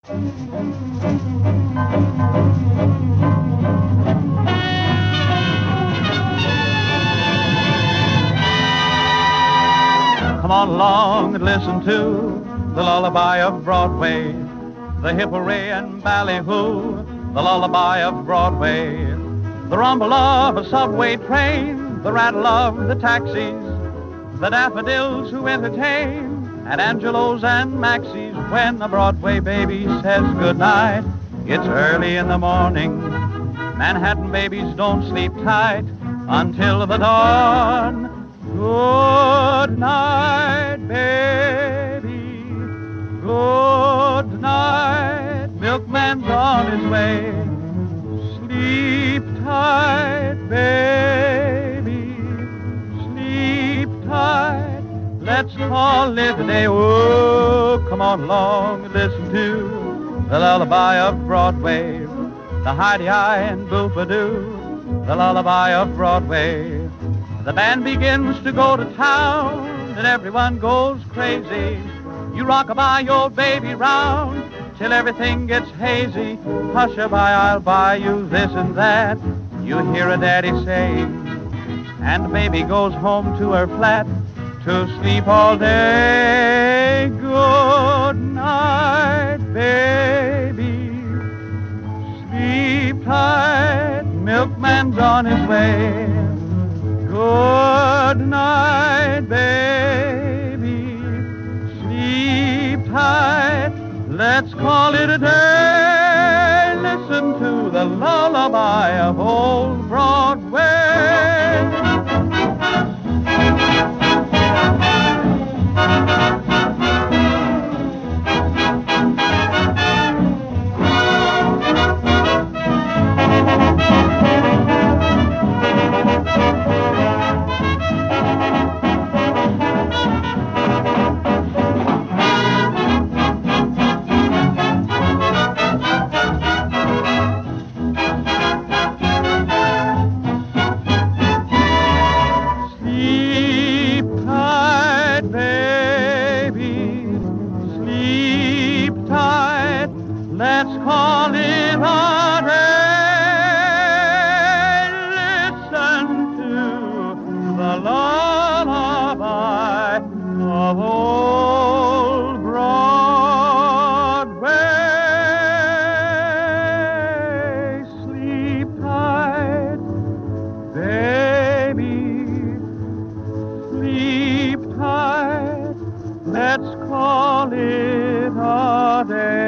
Come on along and listen to the lullaby of Broadway, the hip-hooray and ballyhoo, the lullaby of Broadway, the rumble of a subway train, the rattle of the taxis, the daffodils who entertain, and Angelos and Maxie's. When the Broadway baby says goodnight, it's early in the morning. Manhattan babies don't sleep tight until the dawn. Good night, baby. Good night. Milkman's on his way. Sleep tight, baby. Sleep tight. Let's call it a day. Oh, come on along and listen to the lullaby of Broadway, the Heidi-Hi and Boop-a-Doo, the lullaby of Broadway. The band begins to go to town, and everyone goes crazy. You rock-a-bye your baby round till everything gets hazy. Hush-a-bye, I'll buy you this and that, you hear a daddy saying. And baby goes home to her flat to sleep all day. Good night, baby. Sleep tight, milkman's on his way. Good night, baby. Sleep tight. Let's call it a day. Listen to the lullaby of old Broadway. Let's call it a day. Listen to the lullaby of old Broadway. Sleep tight, baby. Sleep tight. Let's call it a day.